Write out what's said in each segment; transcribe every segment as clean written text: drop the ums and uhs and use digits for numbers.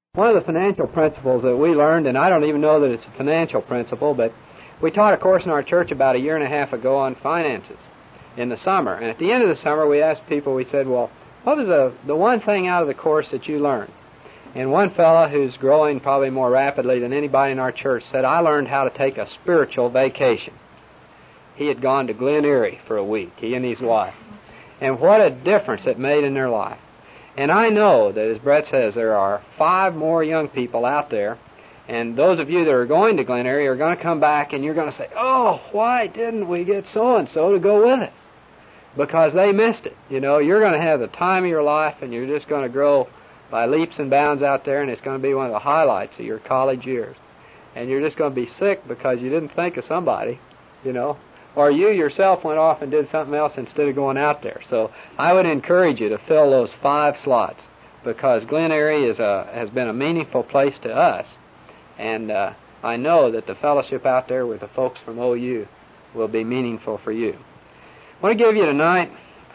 One of the financial principles that we learned, and I don't even know that it's a financial principle, but we taught a course in our church about a year and a half ago on finances in the summer. And at the end of the summer, we asked people, we said, well, what was the one thing out of the course that you learned? And one fellow who's growing probably more rapidly than anybody in our church said, I learned how to take a spiritual vacation. He had gone to Glen Erie for a week, he and his wife. And what a difference it made in their life. And I know that, as Brett says, there are 5 more young people out there, and those of you that are going to Glen Erie are going to come back and you're going to say, oh, why didn't we get so-and-so to go with us? Because they missed it. You know, you're going to have the time of your life, and you're just going to grow by leaps and bounds out there, and it's going to be one of the highlights of your college years. And you're just going to be sick because you didn't think of somebody, you know, or you yourself went off and did something else instead of going out there. So I would encourage you to fill those 5 slots, because Glen Erie has been a meaningful place to us, and I know that the fellowship out there with the folks from OU will be meaningful for you. I want to give you tonight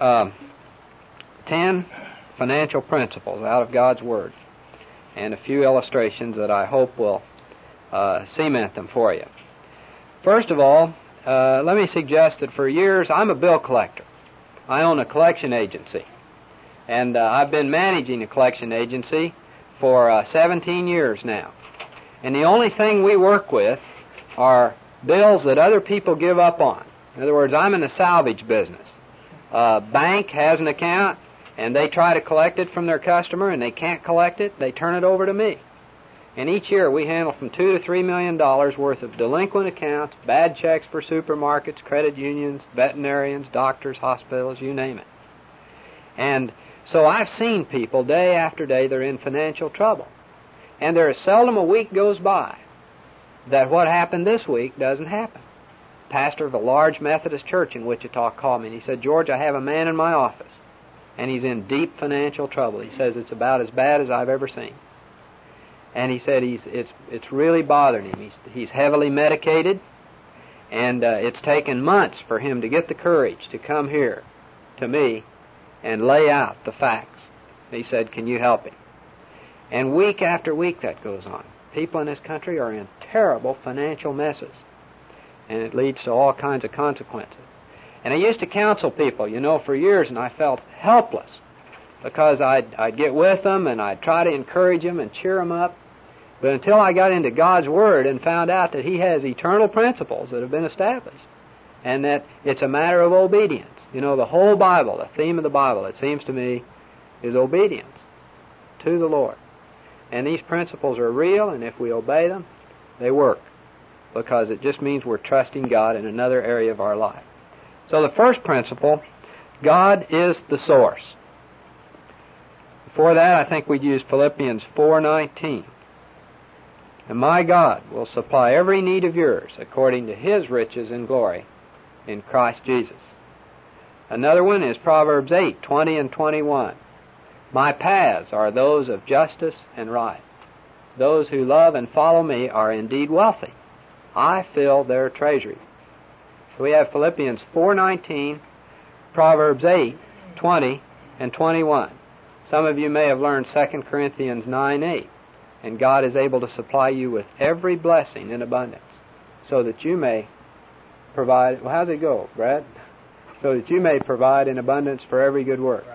10 financial principles out of God's Word, and a few illustrations that I hope will cement them for you. First of all, let me suggest that for years I'm a bill collector. I own a collection agency, and I've been managing a collection agency for 17 years now. And the only thing we work with are bills that other people give up on. In other words, I'm in the salvage business. A bank has an account, and they try to collect it from their customer, and they can't collect it, they turn it over to me. And each year we handle from $2 to $3 million worth of delinquent accounts, bad checks for supermarkets, credit unions, veterinarians, doctors, hospitals, you name it. And so I've seen people day after day, they're in financial trouble. And there is seldom a week goes by that what happened this week doesn't happen. Pastor of a large Methodist church in Wichita called me, and he said, George, I have a man in my office, and he's in deep financial trouble. He says it's about as bad as I've ever seen. And he said it's really bothering him. He's heavily medicated, and it's taken months for him to get the courage to come here to me and lay out the facts. He said, can you help him? And week after week that goes on. People in this country are in terrible financial messes, and it leads to all kinds of consequences. And I used to counsel people, you know, for years, and I felt helpless because I'd get with them and I'd try to encourage them and cheer them up. But until I got into God's Word and found out that He has eternal principles that have been established, and that it's a matter of obedience. You know, the whole Bible, the theme of the Bible, it seems to me, is obedience to the Lord. And these principles are real, and if we obey them, they work, because it just means we're trusting God in another area of our life. So the first principle, God is the source. Before that, I think we'd use Philippians 4:19. And my God will supply every need of yours according to His riches and glory in Christ Jesus. Another one is Proverbs 8:20 and 21. My paths are those of justice and right. Those who love and follow me are indeed wealthy. I fill their treasury. So we have Philippians 4:19, Proverbs 8:20 and 21. Some of you may have learned 2 Corinthians 9:8. And God is able to supply you with every blessing in abundance, so that you may provide. Well, how's it go, Brad? So that you may provide in abundance for every good work.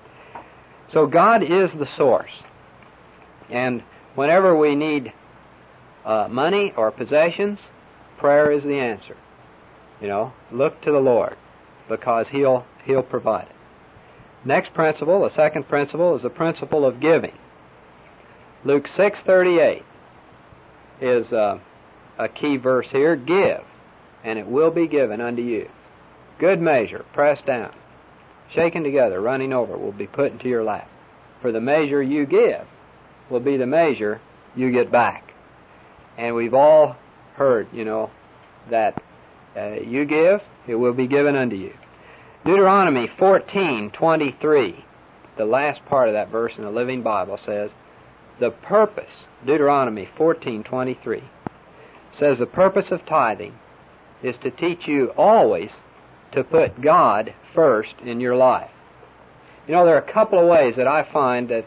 So God is the source. And whenever we need money or possessions, prayer is the answer. You know, look to the Lord, because He'll provide it. Next principle, the second principle, is the principle of giving. Luke 6:38 is a key verse here. Give, and it will be given unto you. Good measure, pressed down, shaken together, running over, will be put into your lap. For the measure you give will be the measure you get back. And we've all heard, you know, that you give, it will be given unto you. Deuteronomy 14:23, the last part of that verse in the Living Bible, says, the purpose, Deuteronomy 14:23, says the purpose of tithing is to teach you always to put God first in your life. You know, there are a couple of ways that I find that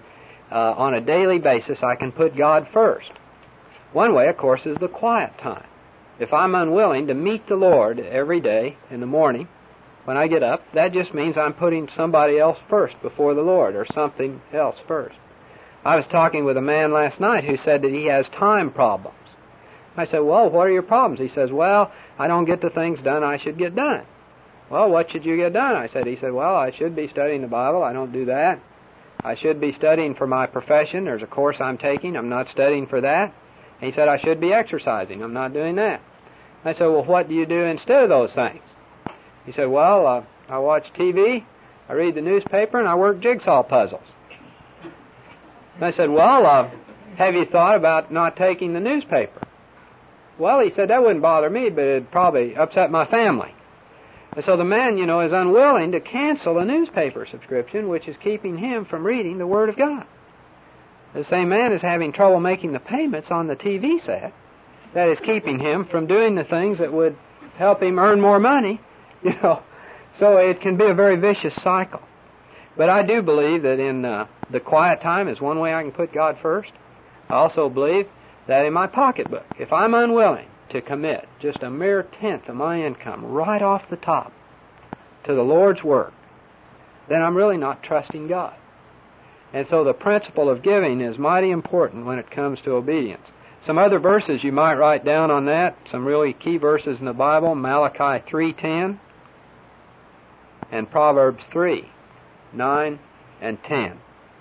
on a daily basis I can put God first. One way, of course, is the quiet time. If I'm unwilling to meet the Lord every day in the morning when I get up, that just means I'm putting somebody else first before the Lord, or something else first. I was talking with a man last night who said that he has time problems. I said, well, what are your problems? He says, well, I don't get the things done I should get done. Well, what should you get done? He said, well, I should be studying the Bible. I don't do that. I should be studying for my profession. There's a course I'm taking. I'm not studying for that. And he said, I should be exercising. I'm not doing that. I said, well, what do you do instead of those things? He said, well, I watch TV, I read the newspaper, and I work jigsaw puzzles. And I said, well, have you thought about not taking the newspaper? Well, he said, that wouldn't bother me, but it'd probably upset my family. And so the man, is unwilling to cancel a newspaper subscription, which is keeping him from reading the Word of God. The same man is having trouble making the payments on the TV set. That is keeping him from doing the things that would help him earn more money, So it can be a very vicious cycle. But I do believe that in the quiet time is one way I can put God first. I also believe that in my pocketbook, if I'm unwilling to commit just a mere tenth of my income right off the top to the Lord's work, then I'm really not trusting God. And so the principle of giving is mighty important when it comes to obedience. Some other verses you might write down on that, some really key verses in the Bible, Malachi 3:10 and Proverbs 3:9 and 10.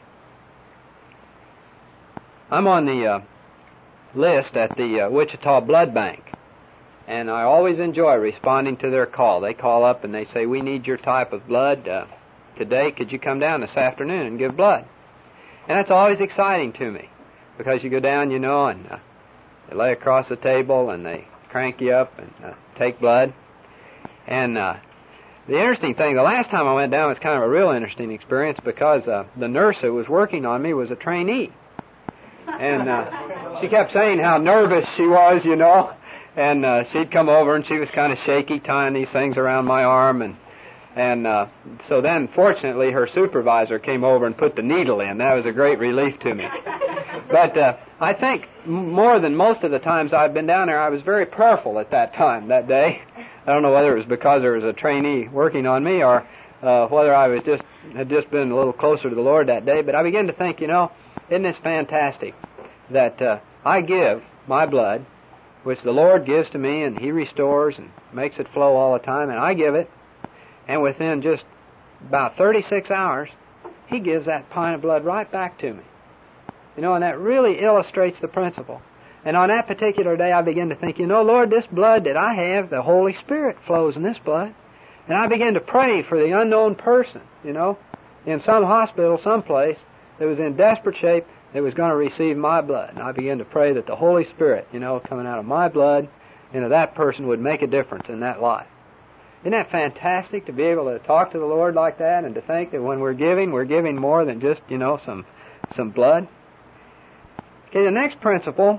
I'm on the list at the Wichita Blood Bank, and I always enjoy responding to their call. They call up and they say, we need your type of blood today. Could you come down this afternoon and give blood? And that's always exciting to me, because you go down, and they lay across the table and they crank you up and take blood. And the interesting thing, the last time I went down was kind of a real interesting experience, because the nurse who was working on me was a trainee. And she kept saying how nervous she was, and she'd come over and she was kind of shaky, tying these things around my arm, and so then, fortunately, her supervisor came over and put the needle in. That was a great relief to me. But I think more than most of the times I've been down there, I was very prayerful at that time, that day. I don't know whether it was because there was a trainee working on me, or whether I had just been a little closer to the Lord that day. But I began to think, isn't this fantastic that I give my blood, which the Lord gives to me, and He restores and makes it flow all the time, and I give it, and within just about 36 hours, He gives that pint of blood right back to me. And that really illustrates the principle. And on that particular day, I began to think, Lord, this blood that I have, the Holy Spirit flows in this blood. And I began to pray for the unknown person, in some hospital, someplace, that was in desperate shape, that was going to receive my blood. And I began to pray that the Holy Spirit, coming out of my blood, that person would make a difference in that life. Isn't that fantastic to be able to talk to the Lord like that, and to think that when we're giving more than just, some blood? Okay, the next principle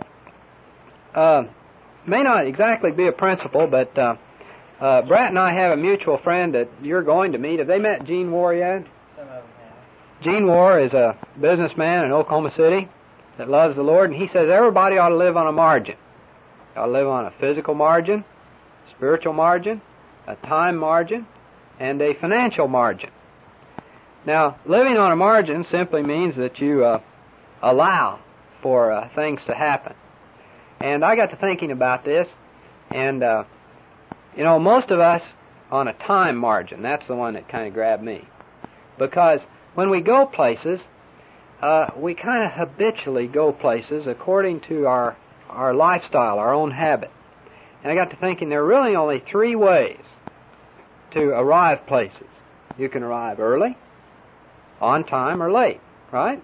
may not exactly be a principle, but Brett and I have a mutual friend that you're going to meet. Have they met Gene War yet? Some of them have. Gene War is a businessman in Oklahoma City that loves the Lord, and he says everybody ought to live on a margin. You ought to live on a physical margin, spiritual margin, a time margin, and a financial margin. Now, living on a margin simply means that you allow for things to happen. And I got to thinking about this, and, most of us on a time margin, that's the one that kind of grabbed me. Because when we go places, we kind of habitually go places according to our lifestyle, our own habit. And I got to thinking there are really only three ways to arrive places. You can arrive early, on time, or late, right?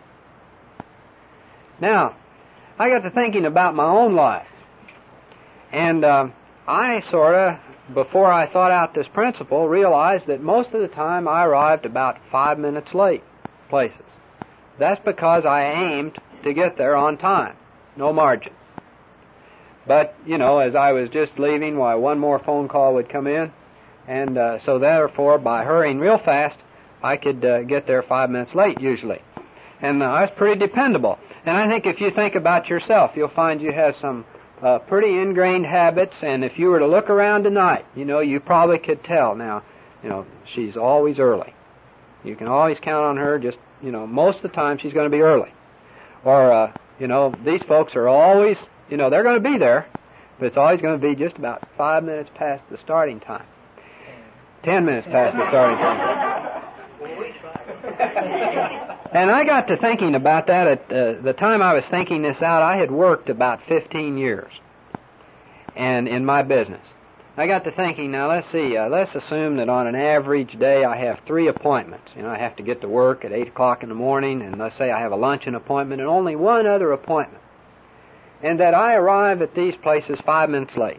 Now, I got to thinking about my own life. And I before I thought out this principle, realized that most of the time I arrived about 5 minutes late places. That's because I aimed to get there on time. No margin. But, as I was just leaving, one more phone call would come in. And so therefore, by hurrying real fast, I could get there 5 minutes late usually. And that's pretty dependable. And I think if you think about yourself, you'll find you have some pretty ingrained habits, and if you were to look around tonight, you probably could tell. Now, she's always early. You can always count on her, just, most of the time she's going to be early. Or, these folks are always, they're going to be there, but it's always going to be just about 5 minutes past the starting time. 10 minutes past the starting time. And I got to thinking about that at the time I was thinking this out. I had worked about 15 years and in my business. I got to thinking, now let's see, let's assume that on an average day I have 3 appointments. I have to get to work at 8 o'clock in the morning, and let's say I have a luncheon appointment and only one other appointment. And that I arrive at these places 5 minutes late.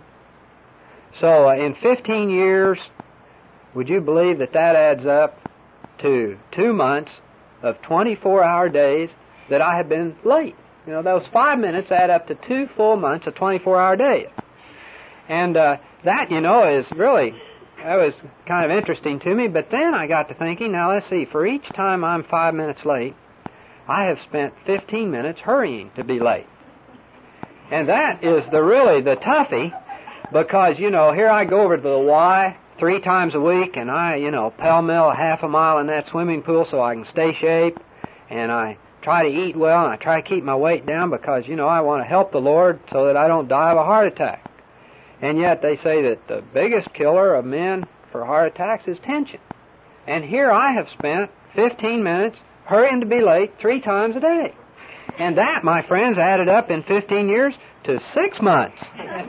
So in 15 years, would you believe that adds up to 2 months of 24-hour days that I have been late? Those 5 minutes add up to 2 full months of 24-hour days. And that, is really, that was kind of interesting to me. But then I got to thinking, now let's see, for each time I'm 5 minutes late, I have spent 15 minutes hurrying to be late. And that is really the toughie, because, here I go over to the Y 3 times a week, and I, pell-mell a half a mile in that swimming pool so I can stay shape, and I try to eat well, and I try to keep my weight down because, I want to help the Lord so that I don't die of a heart attack. And yet they say that the biggest killer of men for heart attacks is tension. And here I have spent 15 minutes hurrying to be late 3 times a day. And that, my friends, added up in 15 years to 6 months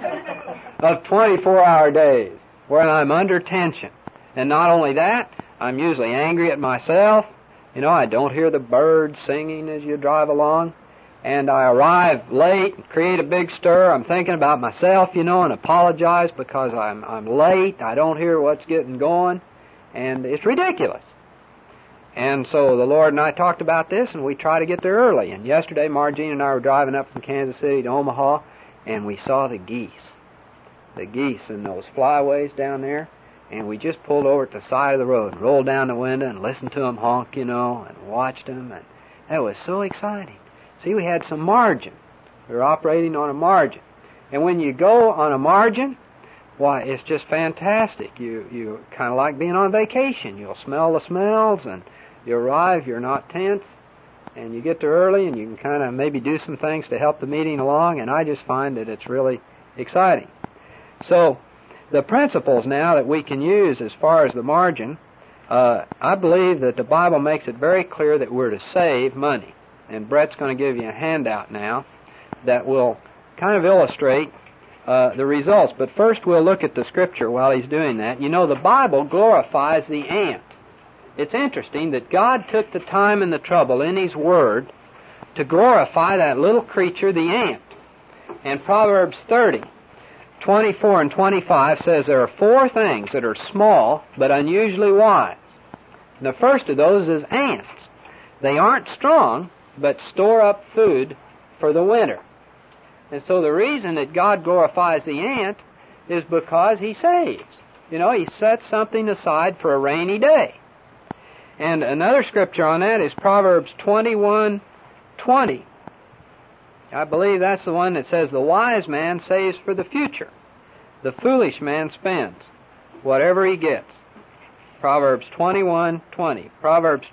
of 24-hour days when I'm under tension. And not only that, I'm usually angry at myself. I don't hear the birds singing as you drive along. And I arrive late and create a big stir. I'm thinking about myself, and apologize because I'm late. I don't hear what's getting going. And it's ridiculous. And so the Lord and I talked about this, and we try to get there early. And yesterday, Margene and I were driving up from Kansas City to Omaha, and we saw the geese in those flyways down there. And we just pulled over at the side of the road, rolled down the window, and listened to them honk, and watched them. And that was so exciting. See, we had some margin. We were operating on a margin. And when you go on a margin, why, it's just fantastic. You kind of like being on vacation. You'll smell the smells, and you arrive, you're not tense, and you get there early, and you can kind of maybe do some things to help the meeting along, and I just find that it's really exciting. So, the principles now that we can use as far as the margin, I believe that the Bible makes it very clear that we're to save money. And Brett's going to give you a handout now that will kind of illustrate the results. But first we'll look at the Scripture while he's doing that. The Bible glorifies the ant. It's interesting that God took the time and the trouble in His Word to glorify that little creature, the ant. And Proverbs 30, 24 and 25 says there are 4 things that are small but unusually wise. And the first of those is ants. They aren't strong, but store up food for the winter. And so the reason that God glorifies the ant is because He saves. He sets something aside for a rainy day. And another scripture on that is Proverbs 21:20. I believe that's the one that says, the wise man saves for the future. The foolish man spends whatever he gets. Proverbs 21:20. Proverbs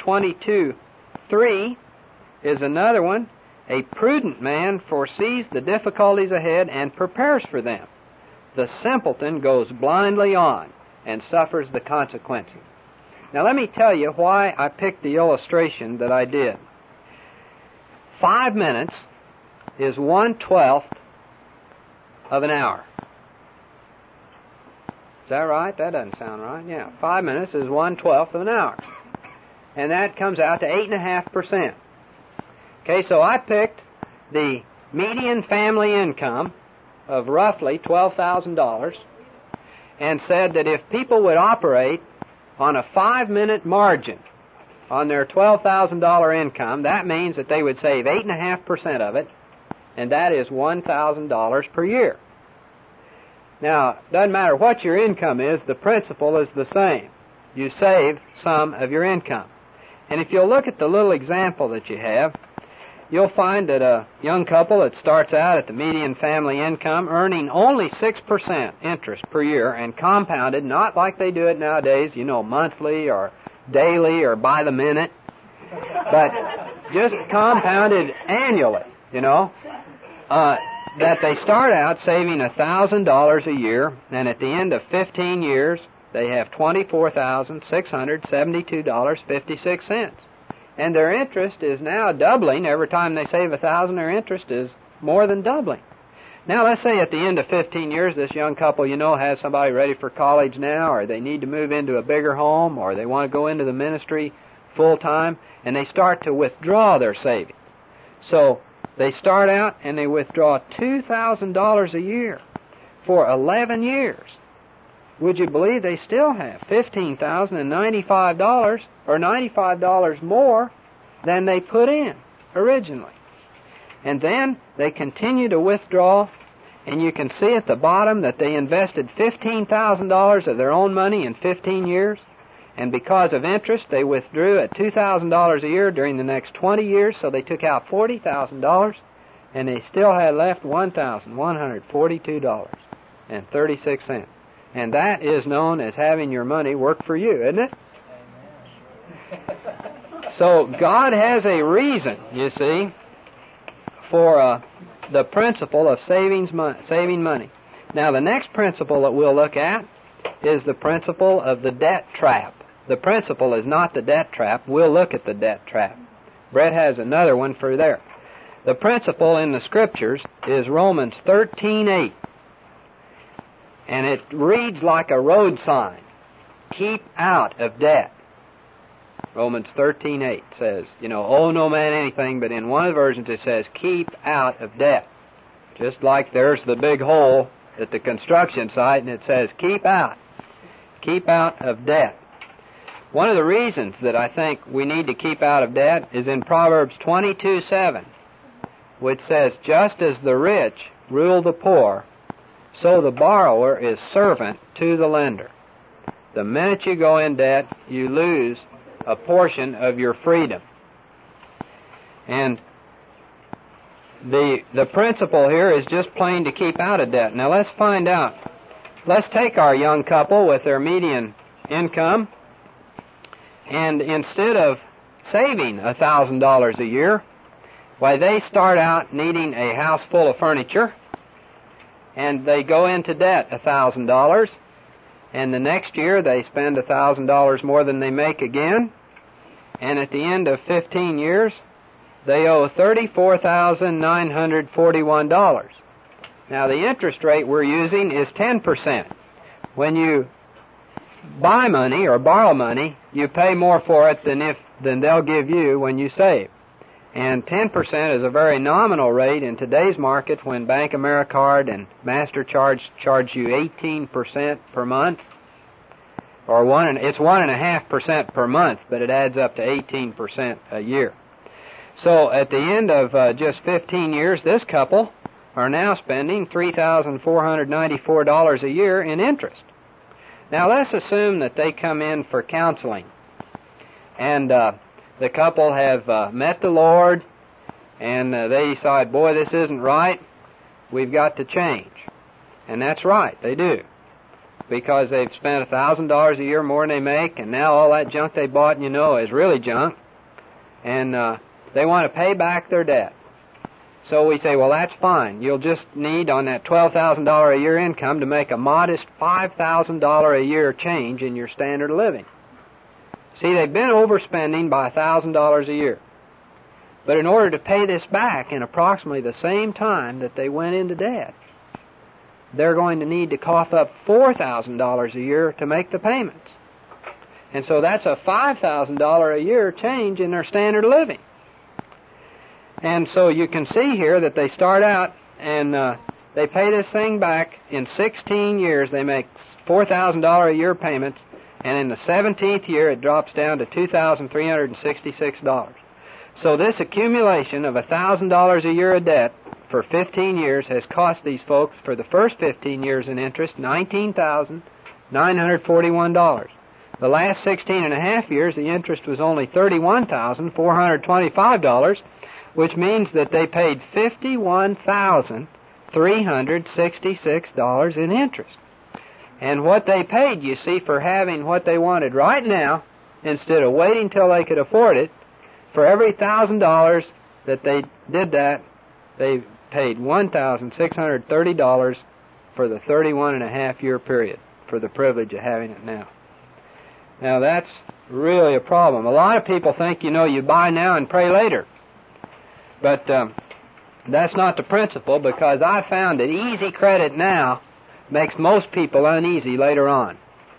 22:3 is another one. A prudent man foresees the difficulties ahead and prepares for them. The simpleton goes blindly on and suffers the consequences. Now let me tell you why I picked the illustration that I did. 5 minutes is 1/12 of an hour. Is that right? That doesn't sound right. Yeah, 5 minutes is 1/12 of an hour. And that comes out to 8.5%. Okay, so I picked the median family income of roughly $12,000 and said that if people would operate on a 5-minute margin on their $12,000 income, that means that they would save 8.5% of it, and that is $1,000 per year. Now, it doesn't matter what your income is, the principle is the same. You save some of your income. And if you'll look at the little example that you have, you'll find that a young couple that starts out at the median family income earning only 6% interest per year and compounded, not like they do it nowadays, monthly or daily or by the minute, but just compounded annually, that they start out saving $1,000 a year, and at the end of 15 years, they have $24,672.56. And their interest is now doubling. Every time they save $1,000, their interest is more than doubling. Now, let's say at the end of 15 years, this young couple, has somebody ready for college now, or they need to move into a bigger home, or they want to go into the ministry full time, and they start to withdraw their savings. So they start out and they withdraw $2,000 a year for 11 years. Would you believe they still have $15,095 or $95 more than they put in originally? And then they continue to withdraw, and you can see at the bottom that they invested $15,000 of their own money in 15 years, and because of interest, they withdrew at $2,000 a year during the next 20 years, so they took out $40,000, and they still had left $1,142.36. And that is known as having your money work for you, isn't it? So God has a reason, you see, for the principle of saving money. Now, the next principle that we'll look at is the principle of the debt trap. The principle is not the debt trap. We'll look at the debt trap. Brett has another one for there. The principle in the Scriptures is Romans 13:8. And it reads like a road sign. Keep out of debt. Romans 13:8 says, owe no man anything, but in one of the versions it says, keep out of debt. Just like there's the big hole at the construction site, and it says, keep out. Keep out of debt. One of the reasons that I think we need to keep out of debt is in Proverbs 22:7, which says, just as the rich rule the poor, so the borrower is servant to the lender. The minute you go in debt, you lose a portion of your freedom. And the principle here is just plain to keep out of debt. Now let's find out. Let's take our young couple with their median income, and instead of saving $1,000 a year, why, they start out needing a house full of furniture, and they go into debt $1,000, and the next year they spend $1,000 more than they make again, and at the end of 15 years, they owe $34,941. Now, the interest rate we're using is 10%. When you buy money or borrow money, you pay more for it than they'll give you when you save. And 10% is a very nominal rate in today's market when Bank Americard and MasterCard charge you 18% per month. Or it's 1.5% per month, but it adds up to 18% a year. So at the end of just 15 years, this couple are now spending $3,494 a year in interest. Now let's assume that they come in for counseling, and the couple have met the Lord, and they decide, boy, this isn't right, we've got to change. And that's right, they do, because they've spent $1,000 a year more than they make, and now all that junk they bought, is really junk, and they want to pay back their debt. So we say, well, that's fine. You'll just need on that $12,000 a year income to make a modest $5,000 a year change in your standard of living. See, they've been overspending by $1,000 a year. But in order to pay this back in approximately the same time that they went into debt, they're going to need to cough up $4,000 a year to make the payments. And so that's a $5,000 a year change in their standard of living. And so you can see here that they start out and they pay this thing back in 16 years. They make $4,000 a year payments, and in the 17th year it drops down to $2,366. So this accumulation of $1,000 a year of debt for 15 years has cost these folks, for the first 15 years in interest, $19,941. The last 16 and a half years, the interest was only $31,425, which means that they paid $51,366 in interest. And what they paid, you see, for having what they wanted right now, instead of waiting till they could afford it, for every $1,000 that they did that, they paid $1,630 for the 31 and a half year period for the privilege of having it now. Now that's really a problem. A lot of people think, you buy now and pray later. But that's not the principle, because I found that easy credit now makes most people uneasy later on.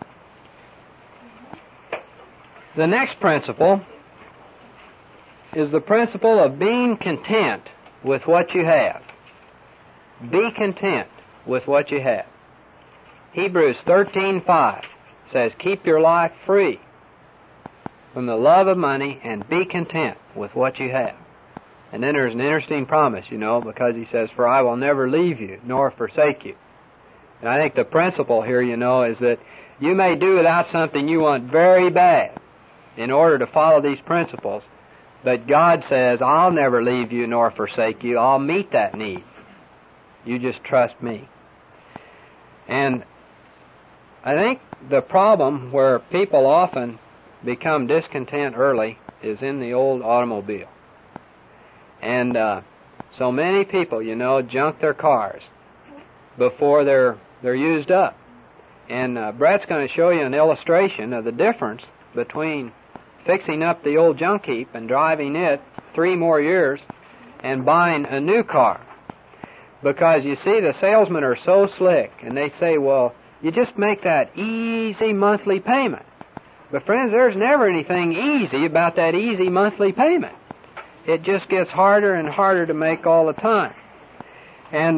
The next principle is the principle of being content with what you have. Be content with what you have. Hebrews 13:5 says, keep your life free from the love of money and be content with what you have. And then there's an interesting promise, because he says, for I will never leave you nor forsake you. And I think the principle here, is that you may do without something you want very bad in order to follow these principles, but God says, I'll never leave you nor forsake you. I'll meet that need. You just trust me. And I think the problem where people often become discontent early is in the old automobile. And so many people, junk their cars before they're used up. And Brett's going to show you an illustration of the difference between fixing up the old junk heap and driving it 3 more years and buying a new car. Because, you see, the salesmen are so slick, and they say, well, you just make that easy monthly payment. But, friends, there's never anything easy about that easy monthly payment. It just gets harder and harder to make all the time. And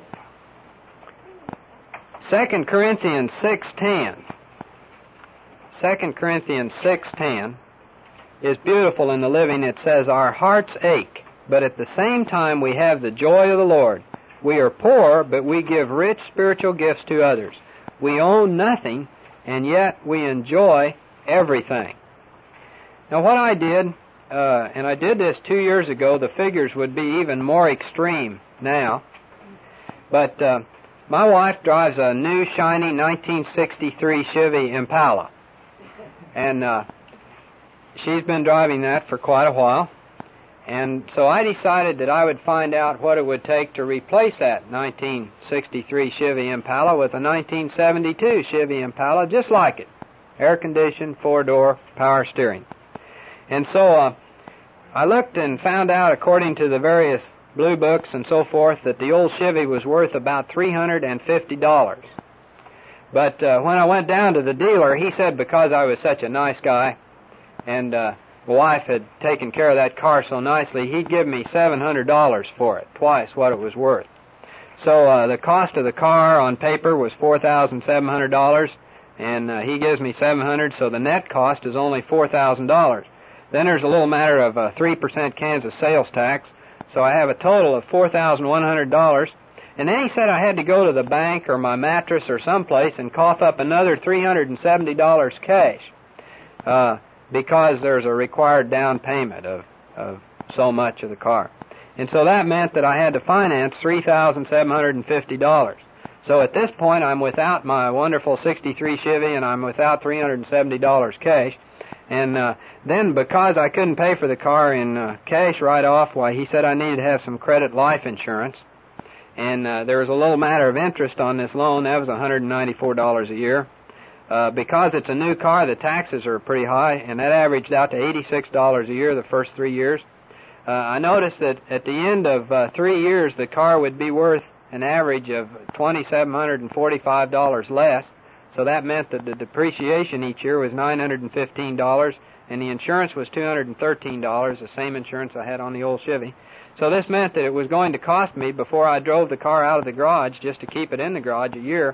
2 Corinthians 6:10 is beautiful in the Living. It says, our hearts ache, but at the same time we have the joy of the Lord. We are poor, but we give rich spiritual gifts to others. We own nothing, and yet we enjoy everything. Now what I did, and I did this 2 years ago, the figures would be even more extreme now, but my wife drives a new, shiny 1963 Chevy Impala, and she's been driving that for quite a while. And so I decided that I would find out what it would take to replace that 1963 Chevy Impala with a 1972 Chevy Impala just like it. Air-conditioned, 4-door, power steering. And so I looked and found out, according to the various blue books and so forth, that the old Chevy was worth about $350. But when I went down to the dealer, he said because I was such a nice guy and my wife had taken care of that car so nicely, he'd give me $700 for it, twice what it was worth. So the cost of the car on paper was $4,700, and he gives me $700, so the net cost is only $4,000. Then there's a little matter of 3% Kansas sales tax, so I have a total of $4,100. And then he said I had to go to the bank or my mattress or someplace and cough up another $370 cash, because there's a required down payment of so much of the car. And so that meant that I had to finance $3,750. So at this point, I'm without my wonderful 63 Chevy, and I'm without $370 cash. And then because I couldn't pay for the car in cash right off, why, he said I needed to have some credit life insurance. And there was a little matter of interest on this loan. That was $194 a year. Because it's a new car, the taxes are pretty high, and that averaged out to $86 a year the first 3 years. I noticed that at the end of 3 years, the car would be worth an average of $2,745 less, so that meant that the depreciation each year was $915, and the insurance was $213, the same insurance I had on the old Chevy. So this meant that it was going to cost me, before I drove the car out of the garage, just to keep it in the garage a year,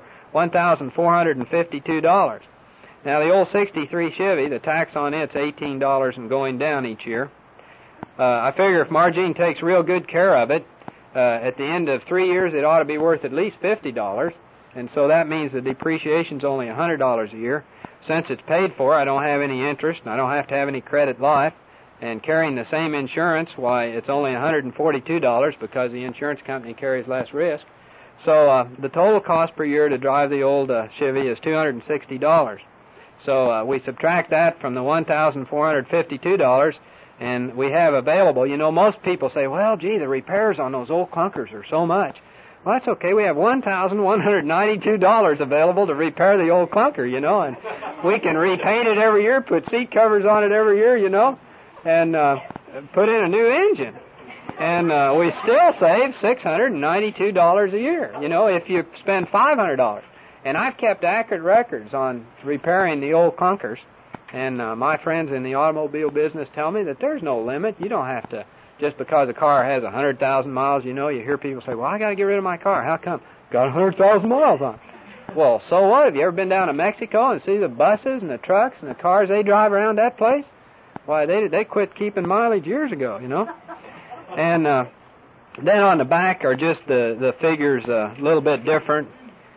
$1,452. Now, the old 63 Chevy, the tax on it's $18 and going down each year. I figure if Margene takes real good care of it, at the end of 3 years, it ought to be worth at least $50. And so that means the depreciation's only $100 a year. since it's paid for, I don't have any interest, and I don't have to have any credit life. And carrying the same insurance, why, it's only $142 because the insurance company carries less risk. So the total cost per year to drive the old Chevy is $260. So we subtract that from the $1,452, and we have available, most people say, well, gee, the repairs on those old clunkers are so much. Well, that's okay. We have $1,192 available to repair the old clunker, and we can repaint it every year, put seat covers on it every year, and put in a new engine. And we still save $692 a year, if you spend $500. And I've kept accurate records on repairing the old clunkers. And my friends in the automobile business tell me that there's no limit. You don't have to, just because a car has 100,000 miles, you hear people say, well, I got to get rid of my car. How come? Got 100,000 miles on it. Well, so what? Have you ever been down to Mexico and see the buses and the trucks and the cars they drive around that place? Why, they quit keeping mileage years ago, And then on the back are just the figures a little bit different.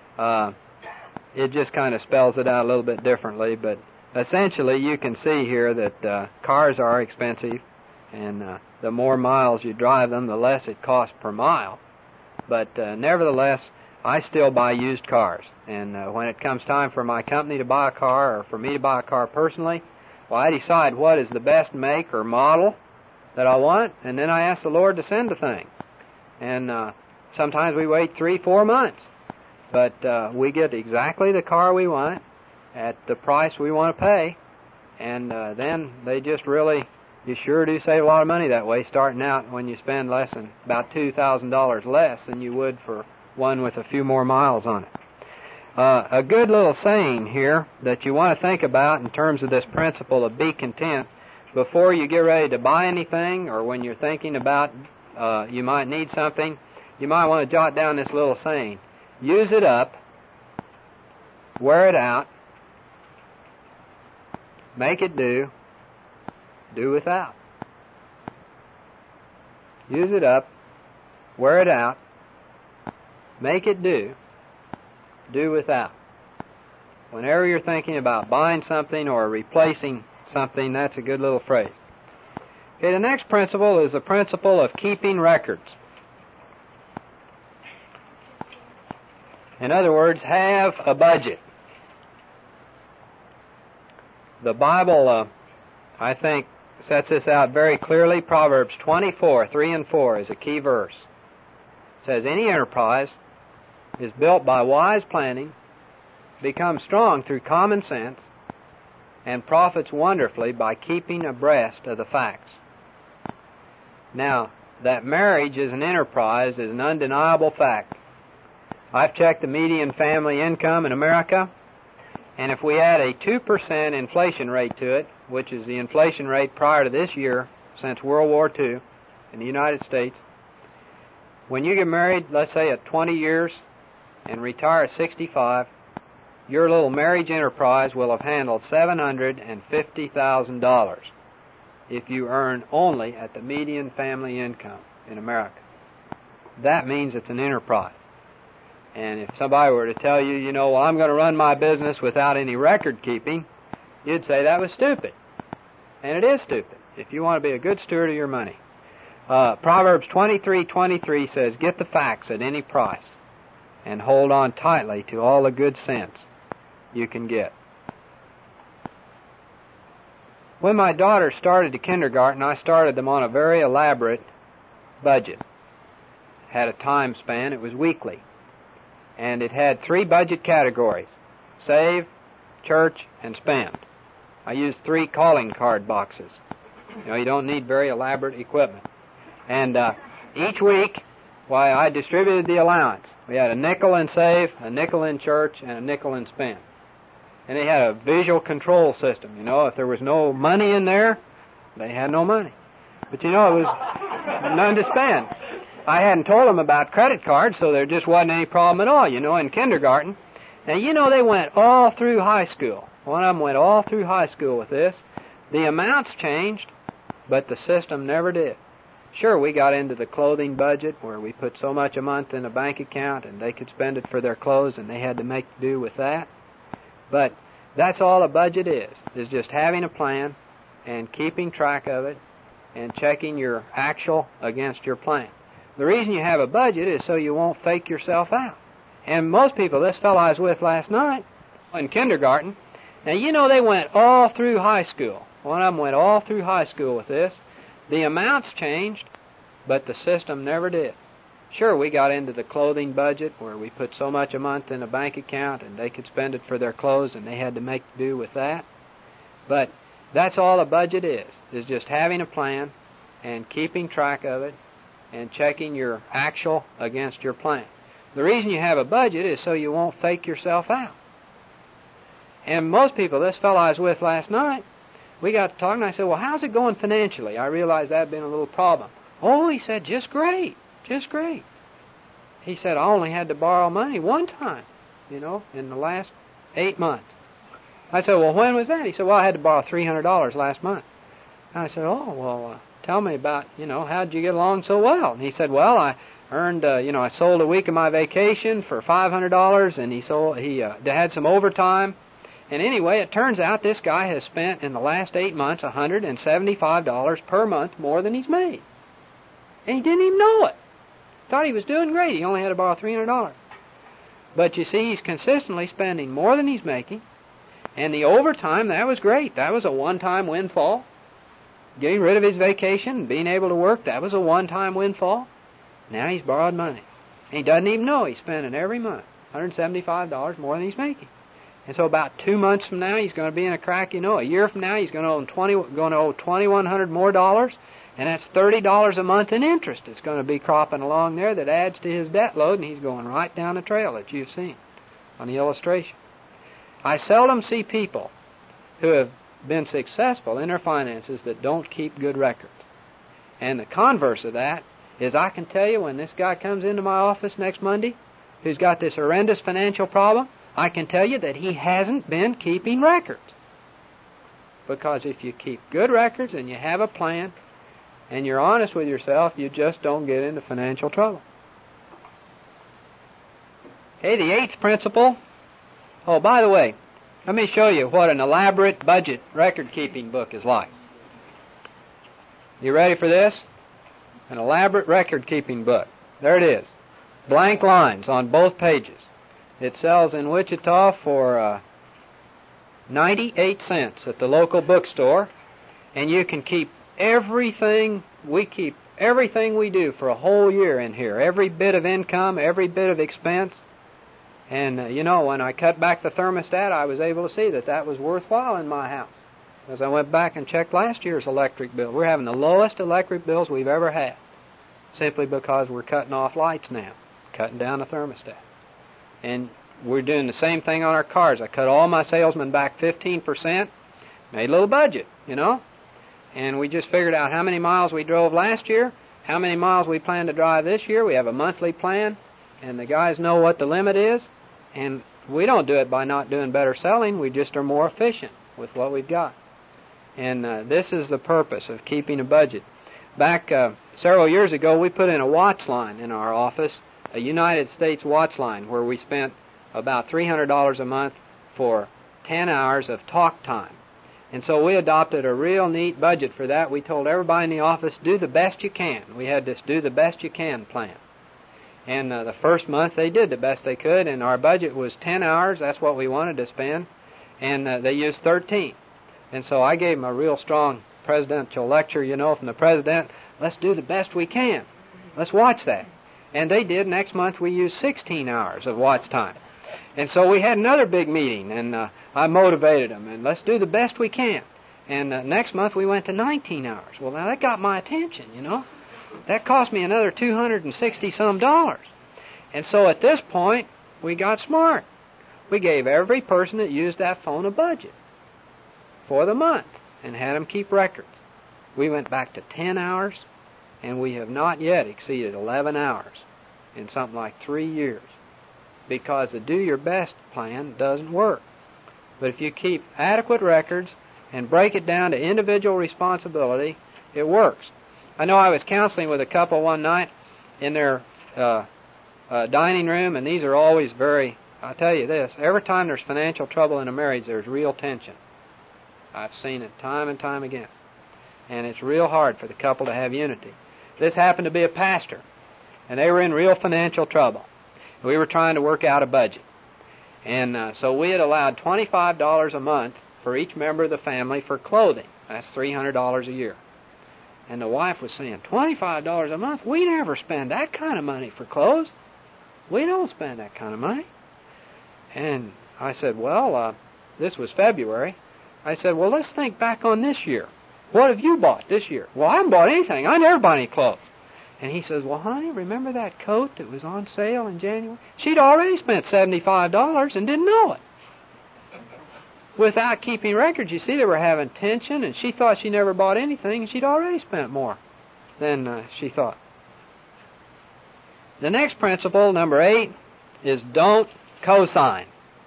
It just kind of spells it out a little bit differently, but essentially you can see here that cars are expensive, and the more miles you drive them, the less it costs per mile. But nevertheless, I still buy used cars, and when it comes time for my company to buy a car or for me to buy a car personally, well, I decide what is the best make or model that I want, and then I ask the Lord to send the thing. And sometimes we wait 3-4 months, but we get exactly the car we want at the price we want to pay, and then they just really, you sure do save a lot of money that way, starting out when you spend less than about $2,000 less than you would for one with a few more miles on it. A good little saying here that you want to think about in terms of this principle of be content, before you get ready to buy anything, or when you're thinking about you might need something, you might want to jot down this little saying. Use it up, wear it out, make it do without. Use it up, wear it out, make it do without. Whenever you're thinking about buying something or replacing something, that's a good little phrase. Okay, the next principle is the principle of keeping records. In other words, have a budget. The Bible, I think, sets this out very clearly. Proverbs 24:3-4 is a key verse. It says, any enterprise is built by wise planning, becomes strong through common sense, and profits wonderfully by keeping abreast of the facts. Now, that marriage is an enterprise is an undeniable fact. I've checked the median family income in America, and if we add a 2% inflation rate to it, which is the inflation rate prior to this year since World War II in the United States, when you get married, let's say at 20 years, and retire at 65, your little marriage enterprise will have handled $750,000 if you earn only at the median family income in America. That means it's an enterprise. And if somebody were to tell you, well, I'm going to run my business without any record keeping, you'd say that was stupid. And it is stupid if you want to be a good steward of your money. Proverbs 23:23 says, get the facts at any price and hold on tightly to all the good sense you can get. When my daughters started to kindergarten, I started them on a very elaborate budget. It had a time span. It was weekly. And it had 3 budget categories: save, church, and spend. I used 3 calling card boxes. You don't need very elaborate equipment. And each week, I distributed the allowance. We had a nickel in save, a nickel in church, and a nickel in spend. And they had a visual control system. If there was no money in there, they had no money. But it was none to spend. I hadn't told them about credit cards, so there just wasn't any problem at all, in kindergarten. Now, they went all through high school. One of them went all through high school with this. The amounts changed, but the system never did. Sure, we got into the clothing budget where we put so much a month in a bank account and they could spend it for their clothes and they had to make do with that. But That's all a budget is just having a plan and keeping track of it and checking your actual against your plan. The reason you have a budget is so you won't fake yourself out. And most people, this fellow I was with last night in kindergarten, now you know they went all through high school. One of them went all through high school with this. The amounts changed, but the system never did. Sure, we got into the clothing budget where we put so much a month in a bank account and they could spend it for their clothes and they had to make do with that. But that's all a budget is just having a plan and keeping track of it and checking your actual against your plan. The reason you have a budget is so you won't fake yourself out. And most people, this fellow I was with last night, we got to talking, and I said, well, how's it going financially? I realized that had been a little problem. Oh, he said, just great. Just great. He said, I only had to borrow money one time, in the last 8 months. I said, well, when was that? He said, well, I had to borrow $300 last month. And I said, oh, well, tell me about, how did you get along so well? And he said, well, I earned, I sold a week of my vacation for $500, and he had some overtime. And anyway, it turns out this guy has spent in the last 8 months $175 per month more than he's made. And he didn't even know it. Thought he was doing great. He only had to borrow $300. But you see, he's consistently spending more than he's making. And the overtime, that was great. That was a one-time windfall. Getting rid of his vacation, being able to work, that was a one-time windfall. Now he's borrowed money. And he doesn't even know he's spending every month $175 more than he's making. And so about 2 months from now, he's going to be in a crack. A year from now, he's going to owe $2,100 more dollars. And that's $30 a month in interest. It's going to be cropping along there that adds to his debt load, and he's going right down the trail that you've seen on the illustration. I seldom see people who have been successful in their finances that don't keep good records. And the converse of that is I can tell you when this guy comes into my office next Monday who's got this horrendous financial problem, I can tell you that he hasn't been keeping records. Because if you keep good records and you have a plan, and you're honest with yourself, you just don't get into financial trouble. Okay, the 8th principle. Oh, by the way, let me show you what an elaborate budget record-keeping book is like. You ready for this? An elaborate record-keeping book. There it is. Blank lines on both pages. It sells in Wichita for 98 cents at the local bookstore, and you can keep everything we do for a whole year in here. Every bit of income, every bit of expense. And, when I cut back the thermostat, I was able to see that was worthwhile in my house. As I went back and checked last year's electric bill, we're having the lowest electric bills we've ever had. Simply because we're cutting off lights now, cutting down the thermostat. And we're doing the same thing on our cars. I cut all my salesmen back 15%, made a little budget, And we just figured out how many miles we drove last year, how many miles we plan to drive this year. We have a monthly plan, and the guys know what the limit is. And we don't do it by not doing better selling. We just are more efficient with what we've got. And this is the purpose of keeping a budget. Back several years ago, we put in a watch line in our office, a United States watch line, where we spent about $300 a month for 10 hours of talk time. And so we adopted a real neat budget for that. We told everybody in the office, do the best you can. We had this do the best you can plan. And the first month they did the best they could, and our budget was 10 hours. That's what we wanted to spend. And they used 13. And so I gave them a real strong presidential lecture, from the president. Let's do the best we can. Let's watch that. And they did. Next month we used 16 hours of watch time. And so we had another big meeting, and I motivated them, and let's do the best we can. And next month we went to 19 hours. Well, now that got my attention, That cost me another $260-some. And so at this point, we got smart. We gave every person that used that phone a budget for the month and had them keep records. We went back to 10 hours, and we have not yet exceeded 11 hours in something like 3 years. Because the do your best plan doesn't work. But if you keep adequate records and break it down to individual responsibility, it works. I know I was counseling with a couple one night in their dining room, and these are always very I'll tell you this, every time there's financial trouble in a marriage, there's real tension. I've seen it time and time again. And it's real hard for the couple to have unity. This happened to be a pastor, and they were in real financial trouble. We were trying to work out a budget. And so we had allowed $25 a month for each member of the family for clothing. That's $300 a year. And the wife was saying, $25 a month? We never spend that kind of money for clothes. We don't spend that kind of money. And I said, well, this was February. I said, well, let's think back on this year. What have you bought this year? Well, I haven't bought anything. I never buy any clothes. And he says, well, honey, remember that coat that was on sale in January? She'd already spent $75 and didn't know it. Without keeping records, you see, they were having tension, and she thought she never bought anything, and she'd already spent more than she thought. The next principle, number 8, is don't co-sign.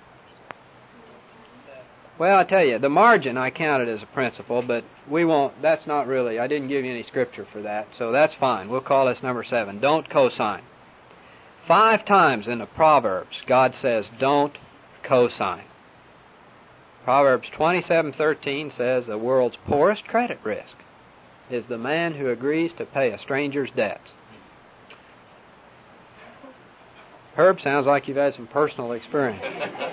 Well, I tell you, the margin I counted as a principle, but we won't, that's not really, I didn't give you any scripture for that, so that's fine. We'll call this number 7. Don't co-sign. 5 times in the Proverbs, God says, don't co-sign. Proverbs 27:13 says, the world's poorest credit risk is the man who agrees to pay a stranger's debts. Herb, sounds like you've had some personal experience.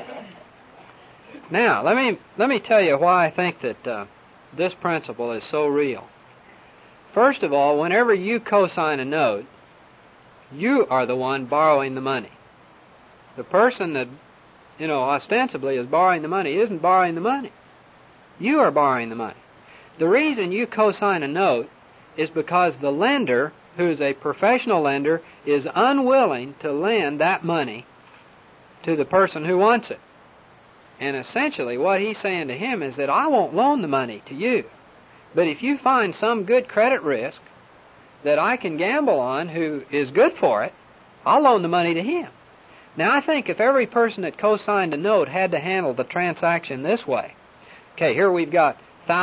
Now, let me tell you why I think that this principle is so real. First of all, whenever you co-sign a note, you are the one borrowing the money. The person that, ostensibly is borrowing the money isn't borrowing the money. You are borrowing the money. The reason you co-sign a note is because the lender, who is a professional lender, is unwilling to lend that money to the person who wants it. And essentially what he's saying to him is that I won't loan the money to you. But if you find some good credit risk that I can gamble on who is good for it, I'll loan the money to him. Now I think if every person that co-signed a note had to handle the transaction this way, okay, here we've got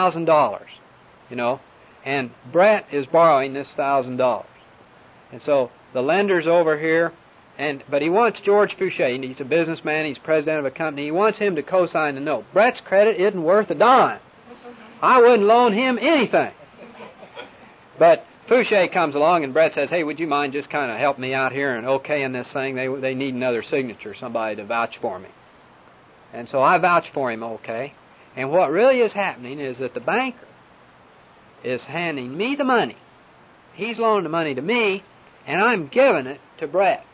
$1,000, and Brett is borrowing this $1,000. And so the lender's over here, but he wants George Fouché. He's a businessman. He's president of a company. He wants him to co-sign the note. Brett's credit isn't worth a dime. I wouldn't loan him anything. But Fouché comes along, and Brett says, hey, would you mind just kind of help me out here and okaying this thing? They need another signature, somebody to vouch for me. And so I vouch for him, okay. And what really is happening is that the banker is handing me the money. He's loaning the money to me, and I'm giving it to Brett.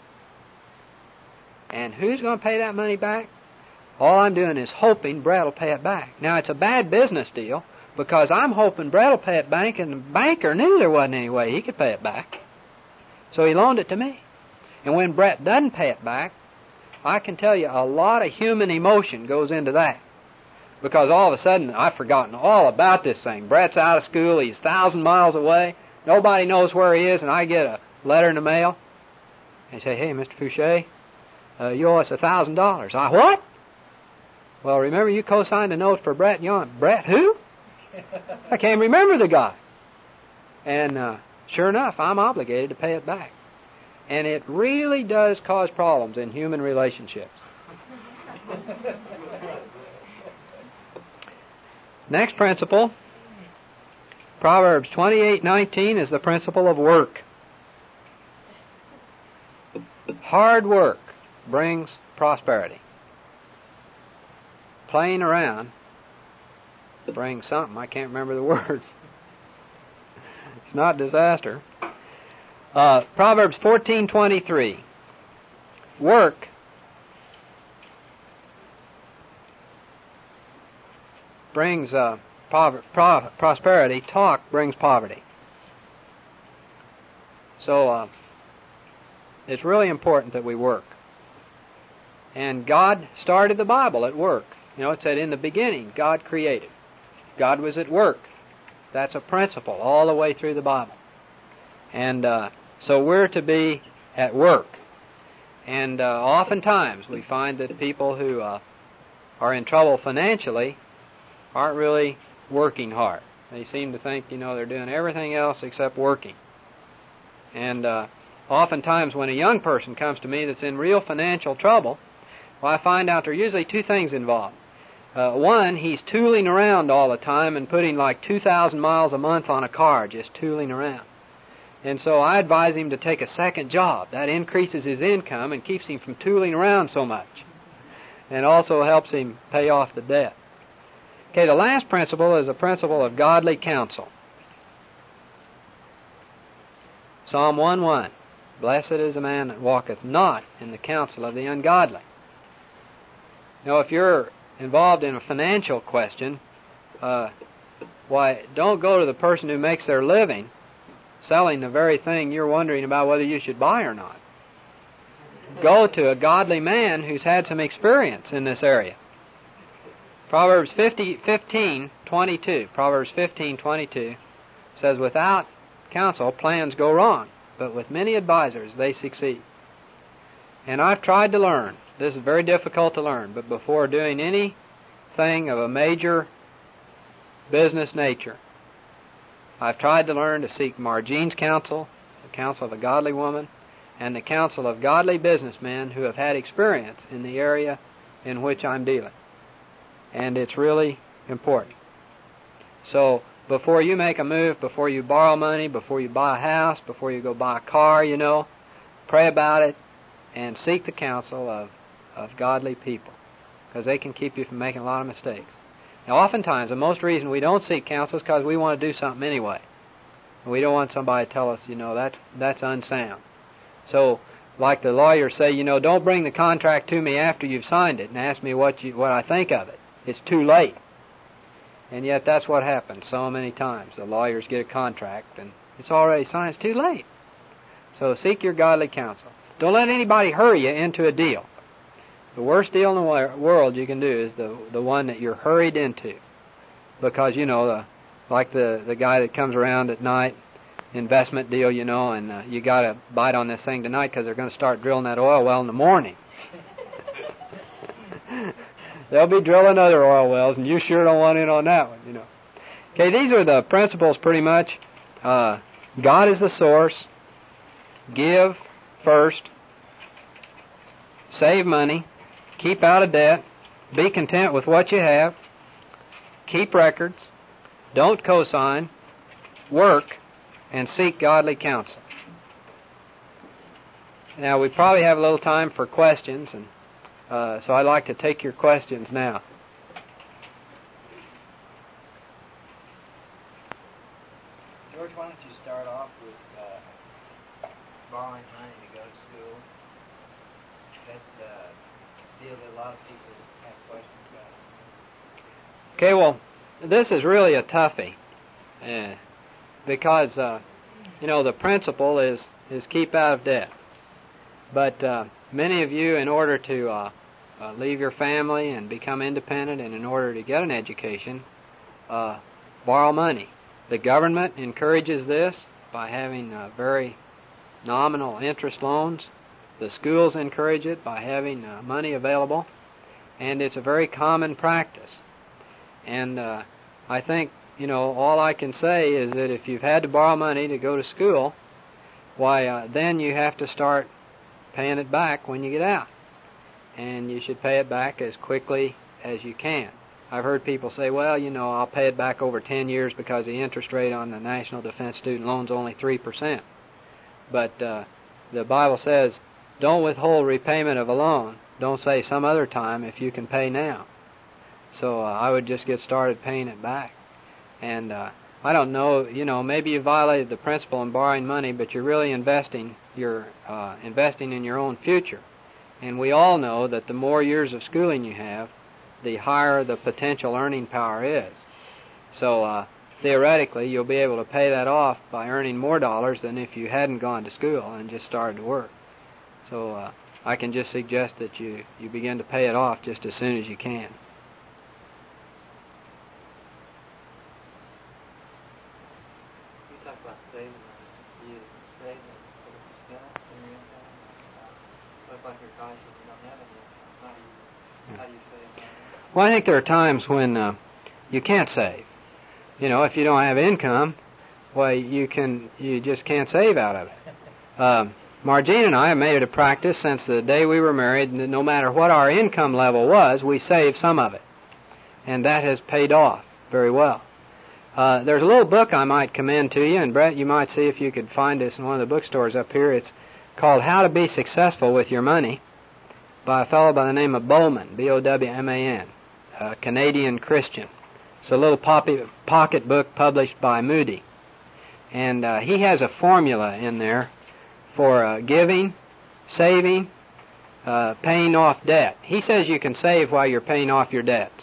And who's going to pay that money back? All I'm doing is hoping Brett will pay it back. Now, it's a bad business deal because I'm hoping Brett will pay it back, and the banker knew there wasn't any way he could pay it back. So he loaned it to me. And when Brett doesn't pay it back, I can tell you a lot of human emotion goes into that. Because all of a sudden, I've forgotten all about this thing. Brett's out of school. He's 1,000 miles away. Nobody knows where he is, and I get a letter in the mail. They say, hey, Mr. Fouché, you owe us $1,000. I what? Well, remember you co-signed a note for Brett Young. Brett who? I can't remember the guy. And sure enough, I'm obligated to pay it back. And it really does cause problems in human relationships. Next principle, Proverbs 28:19 is the principle of work. Hard work brings prosperity. Playing around brings something. I can't remember the word. It's not disaster. Proverbs 14:23. Work brings prosperity. Talk brings poverty. So it's really important that we work. And God started the Bible at work. It said in the beginning, God created. God was at work. That's a principle all the way through the Bible. And so we're to be at work. And oftentimes we find that people who are in trouble financially aren't really working hard. They seem to think, they're doing everything else except working. And oftentimes when a young person comes to me that's in real financial trouble, Well, I find out there are usually two things involved. One, he's tooling around all the time and putting like 2,000 miles a month on a car, just tooling around. And so I advise him to take a second job. That increases his income and keeps him from tooling around so much, and also helps him pay off the debt. Okay, the last principle is a principle of godly counsel. Psalm 1:1, Blessed is the man that walketh not in the counsel of the ungodly. Now, if you're involved in a financial question, why, don't go to the person who makes their living selling the very thing you're wondering about whether you should buy or not. Go to a godly man who's had some experience in this area. Proverbs 15:22. Proverbs 15:22 says, Without counsel, plans go wrong, but with many advisors, they succeed. And I've tried to learn. This is very difficult to learn, but before doing anything of a major business nature, I've tried to learn to seek Margine's counsel, the counsel of a godly woman, and the counsel of godly businessmen who have had experience in the area in which I'm dealing. And it's really important. So, before you make a move, before you borrow money, before you buy a house, before you go buy a car, pray about it and seek the counsel of godly people, because they can keep you from making a lot of mistakes. Now, oftentimes, the most reason we don't seek counsel is because we want to do something anyway. We don't want somebody to tell us, that's unsound. So, like the lawyers say, don't bring the contract to me after you've signed it and ask me what I think of it. It's too late. And yet that's what happens so many times. The lawyers get a contract and it's already signed. It's too late. So seek your godly counsel. Don't let anybody hurry you into a deal. The worst deal in the world you can do is the one that you're hurried into. Because, like the guy that comes around at night, investment deal, and you got to bite on this thing tonight because they're going to start drilling that oil well in the morning. They'll be drilling other oil wells, and you sure don't want in on that one, Okay, these are the principles pretty much. God is the source. Give first. Save money. Keep out of debt. Be content with what you have. Keep records. Don't cosign. Work. And seek godly counsel. Now, we probably have a little time for questions, and so I'd like to take your questions now. George, why don't you start off with borrowing money to go to school? That's a deal that a lot of people have questions about. Okay, well, this is really a toughie. Because, the principle is keep out of debt. But many of you, in order to leave your family and become independent, and in order to get an education, borrow money. The government encourages this by having very nominal interest loans. The schools encourage it by having money available. And it's a very common practice. And I think, all I can say is that if you've had to borrow money to go to school, why, then you have to start paying it back when you get out. And you should pay it back as quickly as you can. I've heard people say, well, I'll pay it back over 10 years because the interest rate on the National Defense Student Loan is only 3%. But the Bible says, don't withhold repayment of a loan. Don't say some other time if you can pay now. So I would just get started paying it back. And I don't know, maybe you violated the principle in borrowing money, but you're really investing. You're investing in your own future. And we all know that the more years of schooling you have, the higher the potential earning power is. So theoretically, you'll be able to pay that off by earning more dollars than if you hadn't gone to school and just started to work. So I can just suggest that you begin to pay it off just as soon as you can. You talk about saving. You save for the your income. Looks like your college, you don't have any. How do you save? Well, I think there are times when you can't save. If you don't have income, well, you just can't save out of it. Margene and I have made it a practice since the day we were married, that no matter what our income level was, we saved some of it. And that has paid off very well. There's a little book I might commend to you, and Brett, you might see if you could find this in one of the bookstores up here. It's called How to Be Successful with Your Money by a fellow by the name of Bowman, B-O-W-M-A-N, a Canadian Christian. It's a little pocket book published by Moody. And he has a formula in there for giving, saving, paying off debt. He says you can save while you're paying off your debts.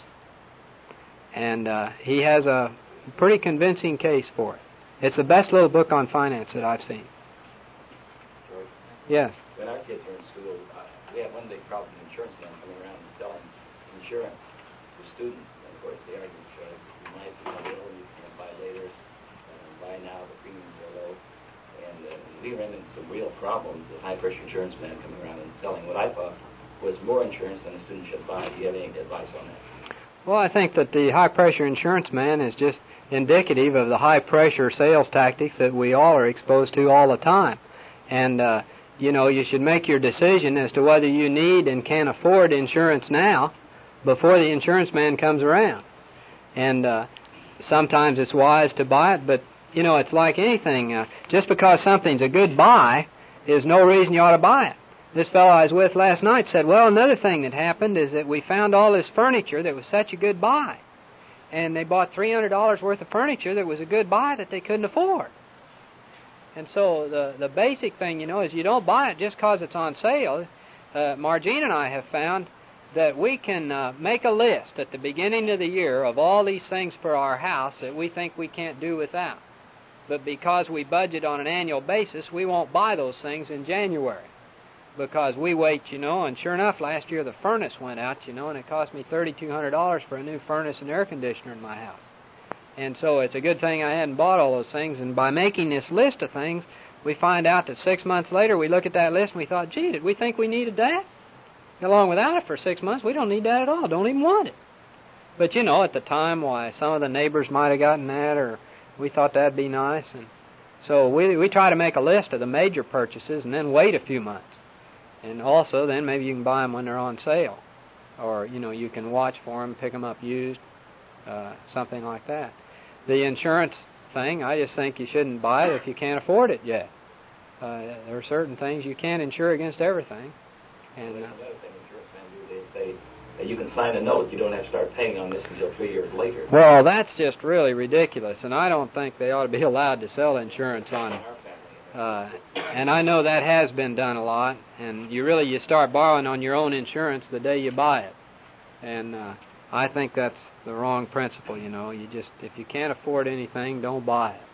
And he has a pretty convincing case for it. It's the best little book on finance that I've seen. George? Yes. When our kids were in school, we had one big problem, insurance men coming around and selling insurance to students. And of course, the argument was, you might become ill, you can buy later, buy now, the premiums are low. And we ran into some real problems, the high-pressure insurance men coming around and selling what I thought was more insurance than a student should buy. Do you have any advice on that? Well, I think that the high-pressure insurance man is just indicative of the high-pressure sales tactics that we all are exposed to all the time. And, you should make your decision as to whether you need and can afford insurance now before the insurance man comes around. And sometimes it's wise to buy it, but, it's like anything. Just because something's a good buy is no reason you ought to buy it. This fellow I was with last night said, well, another thing that happened is that we found all this furniture that was such a good buy. And they bought $300 worth of furniture that was a good buy that they couldn't afford. And so the basic thing, is you don't buy it just because it's on sale. Margene and I have found that we can make a list at the beginning of the year of all these things for our house that we think we can't do without. But because we budget on an annual basis, we won't buy those things in January. Because we wait, and sure enough, last year the furnace went out, and it cost me $3,200 for a new furnace and air conditioner in my house. And so it's a good thing I hadn't bought all those things, and by making this list of things, we find out that 6 months later we look at that list and we thought, gee, did we think we needed that? Get along without it for 6 months, we don't need that at all, don't even want it. But at the time, why, some of the neighbors might have gotten that, or we thought that'd be nice, and so we try to make a list of the major purchases and then wait a few months. And also, then maybe you can buy them when they're on sale. Or, you can watch for them, pick them up used, something like that. The insurance thing, I just think you shouldn't buy it if you can't afford it yet. There are certain things you can't insure against everything. And another thing insurance men do, they say that you can sign a note, you don't have to start paying on this until 3 years later. Well, that's just really ridiculous, and I don't think they ought to be allowed to sell insurance on and I know that has been done a lot, and you start borrowing on your own insurance the day you buy it. And I think that's the wrong principle, if you can't afford anything, don't buy it.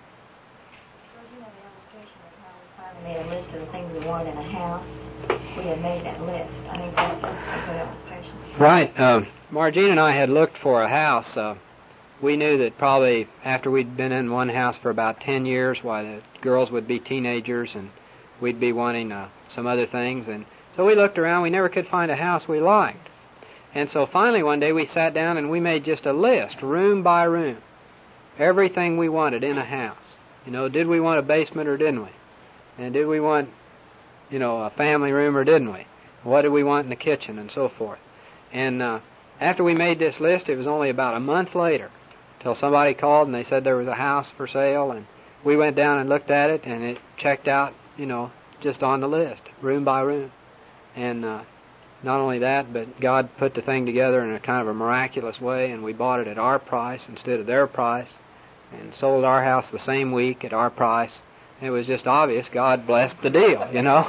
We made a list of the things we wanted in a house. We had made that list. I think that's a good illustration. Right. Margene and I had looked for a house. We knew that probably after we'd been in one house for about 10 years, why the girls would be teenagers and we'd be wanting some other things. And so we looked around. We never could find a house we liked. And so finally one day we sat down and we made just a list, room by room, everything we wanted in a house. Did we want a basement or didn't we? And did we want, a family room or didn't we? What did we want in the kitchen and so forth? And after we made this list, it was only about a month later till somebody called and they said there was a house for sale, and we went down and looked at it, and it checked out, just on the list, room by room. And not only that, but God put the thing together in a kind of a miraculous way, and we bought it at our price instead of their price, and sold our house the same week at our price. It was just obvious God blessed the deal,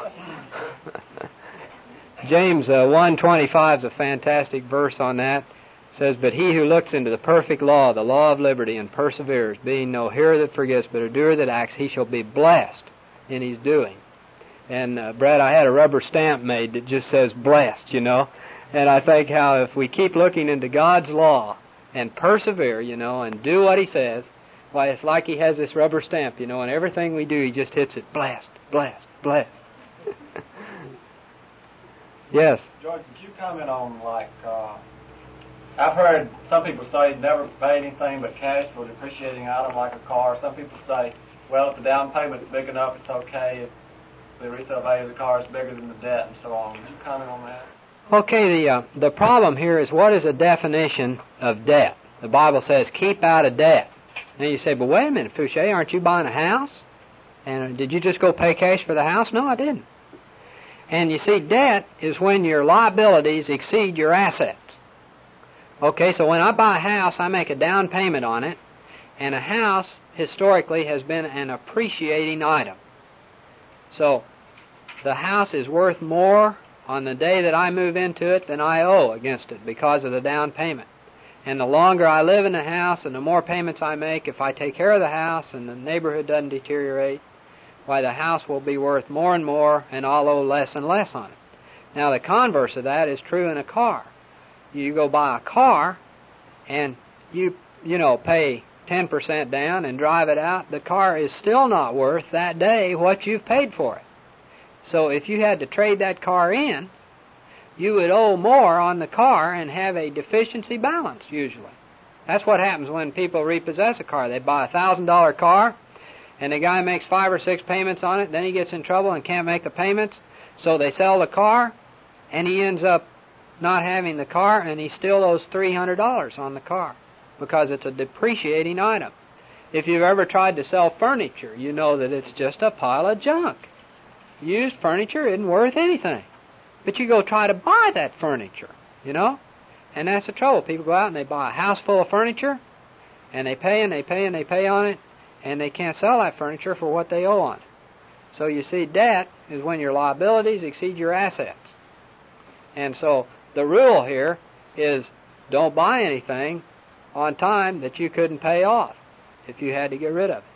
James 1:25 is a fantastic verse on that. It says, but he who looks into the perfect law, the law of liberty, and perseveres, being no hearer that forgets, but a doer that acts, he shall be blessed in his doing. And, Brad, I had a rubber stamp made that just says blessed, And I think how if we keep looking into God's law and persevere, and do what he says, why, it's like he has this rubber stamp, and everything we do, he just hits it, blessed, blessed, blessed. Yes? George, could you comment on, I've heard some people say never pay anything but cash for a depreciating item like a car. Some people say, well, if the down payment's big enough, it's okay. the resale value of the car is bigger than the debt and so on. Would you comment on that? Okay, the problem here is, what is the definition of debt? The Bible says, keep out of debt. Now you say, but wait a minute, Fouché, aren't you buying a house? And did you just go pay cash for the house? No, I didn't. And you see, debt is when your liabilities exceed your assets. Okay, so when I buy a house, I make a down payment on it, and a house, historically, has been an appreciating item. So, the house is worth more on the day that I move into it than I owe against it because of the down payment. And the longer I live in the house and the more payments I make, if I take care of the house and the neighborhood doesn't deteriorate, why, the house will be worth more and more, and I'll owe less and less on it. Now, the converse of that is true in a car. You go buy a car, and you pay 10% down and drive it out. The car is still not worth that day what you've paid for it. So if you had to trade that car in, you would owe more on the car and have a deficiency balance, usually. That's what happens when people repossess a car. They buy a $1,000 car, and the guy makes 5 or 6 payments on it, then he gets in trouble and can't make the payments, so they sell the car, and he ends up not having the car, and he still owes $300 on the car because it's a depreciating item. If you've ever tried to sell furniture, you know that it's just a pile of junk. Used furniture isn't worth anything. But you go try to buy that furniture, and that's the trouble. People go out and they buy a house full of furniture, and they pay and they pay and they pay on it, and they can't sell that furniture for what they owe on it. So you see, debt is when your liabilities exceed your assets. And so the rule here is, don't buy anything on time that you couldn't pay off if you had to get rid of it.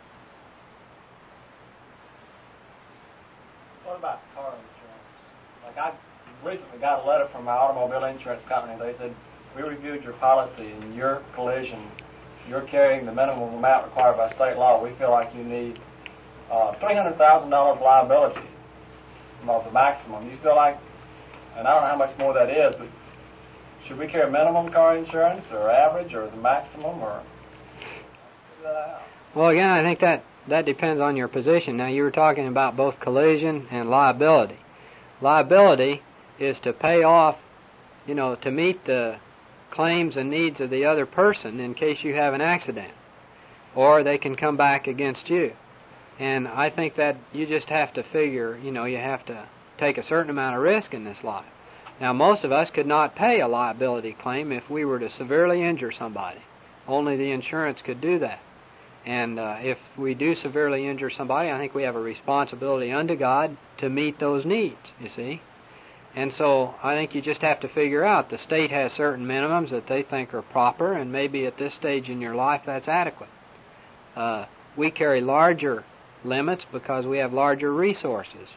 What about car insurance? Like, I recently got a letter from my automobile insurance company. They said, we reviewed your policy and your collision. You're carrying the minimum amount required by state law. We feel like you need $300,000 liability of the maximum. You feel like, and I don't know how much more that is, but should we carry minimum car insurance or average or the maximum or? Well, again, I think that depends on your position. Now, you were talking about both collision and liability. Liability is to pay off, to meet the claims and needs of the other person in case you have an accident, or they can come back against you. And I think that you just have to figure, you have to take a certain amount of risk in this life. Now, most of us could not pay a liability claim if we were to severely injure somebody. Only the insurance could do that. And if we do severely injure somebody, I think we have a responsibility unto God to meet those needs, you see. And so I think you just have to figure out, the state has certain minimums that they think are proper, and maybe at this stage in your life that's adequate. We carry larger limits because we have larger resources,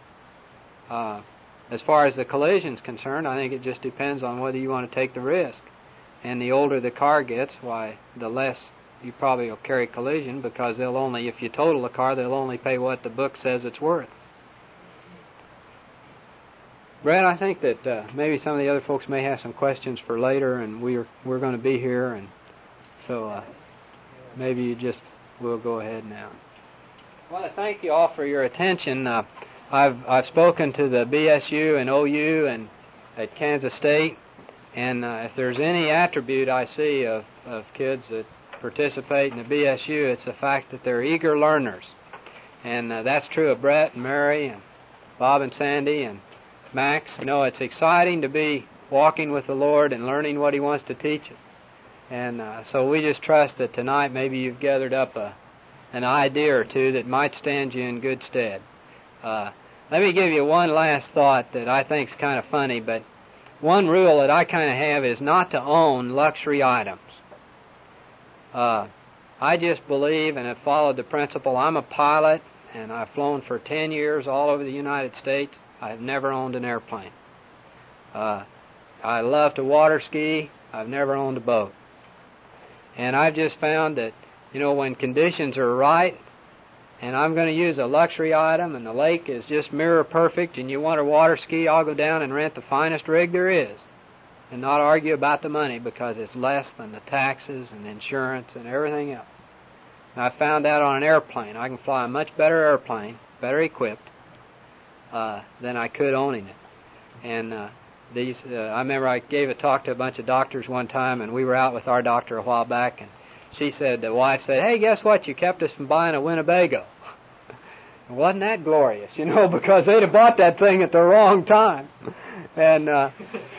As far as the collision's concerned, I think it just depends on whether you want to take the risk. And the older the car gets, why, the less you probably will carry collision, because they'll only, if you total the car, they'll only pay what the book says it's worth. Brad, I think that maybe some of the other folks may have some questions for later, and we're going to be here, and so maybe we'll go ahead now. I want to thank you all for your attention. I've spoken to the BSU and OU and at Kansas State, and if there's any attribute I see of kids that participate in the BSU, it's the fact that they're eager learners. And that's true of Brett and Mary and Bob and Sandy and Max. It's exciting to be walking with the Lord and learning what He wants to teach us. And so we just trust that tonight maybe you've gathered up an idea or two that might stand you in good stead. Let me give you one last thought that I think is kind of funny, but one rule that I kind of have is not to own luxury items. I just believe and have followed the principle. I'm a pilot, and I've flown for 10 years all over the United States. I've never owned an airplane. I love to water ski. I've never owned a boat. And I've just found that, when conditions are right, and I'm going to use a luxury item, and the lake is just mirror perfect, and you want to water ski, I'll go down and rent the finest rig there is, and not argue about the money, because it's less than the taxes and insurance and everything else. And I found out on an airplane, I can fly a much better airplane, better equipped, than I could owning it. And I remember I gave a talk to a bunch of doctors one time, and we were out with our doctor a while back, and she said, the wife said, "Hey, guess what? You kept us from buying a Winnebago." Wasn't that glorious, because they'd have bought that thing at the wrong time. And as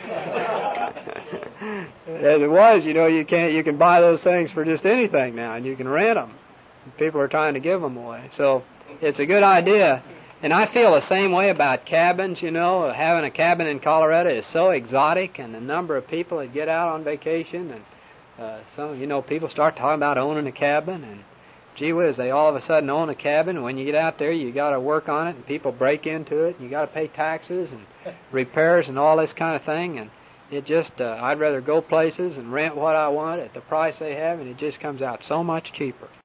it was, you can buy those things for just anything now, and you can rent them. People are trying to give them away. So it's a good idea. And I feel the same way about cabins, Having a cabin in Colorado is so exotic, and the number of people that get out on vacation, and people start talking about owning a cabin, and gee whiz, they all of a sudden own a cabin, and when you get out there, you got to work on it, and people break into it, and you got to pay taxes and repairs and all this kind of thing, and it just, I'd rather go places and rent what I want at the price they have, and it just comes out so much cheaper.